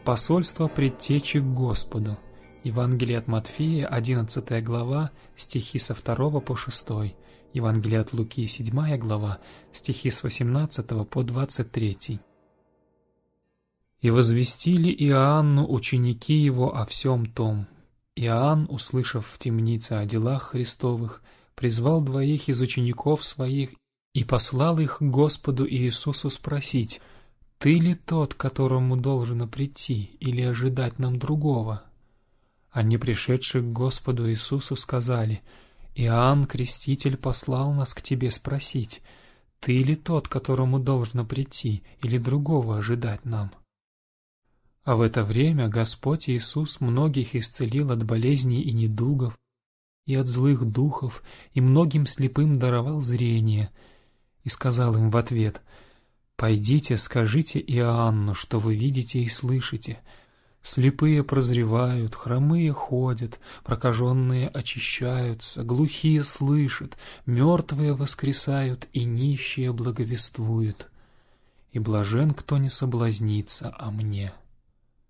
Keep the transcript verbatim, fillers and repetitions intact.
Посольство предтечи к Господу. Евангелие от Матфея, одиннадцатая глава, стихи со второго по шестой. Евангелие от Луки, седьмая глава, стихи с восемнадцатого по двадцать третий. «И возвестили Иоанну ученики его о всем том. Иоанн, услышав в темнице о делах Христовых, призвал двоих из учеников своих и послал их к Господу Иисусу спросить: «Ты ли тот, которому должно прийти, или ожидать нам другого?» Они, пришедшие к Господу Иисусу, сказали: «Иоанн Креститель послал нас к тебе спросить: ты ли тот, которому должно прийти, или другого ожидать нам?» А в это время Господь Иисус многих исцелил от болезней и недугов, и от злых духов, и многим слепым даровал зрение, и сказал им в ответ: «Пойдите, скажите Иоанну, что вы видите и слышите. Слепые прозревают, хромые ходят, прокаженные очищаются, глухие слышат, мертвые воскресают, и нищие благовествуют. И блажен, кто не соблазнится о мне».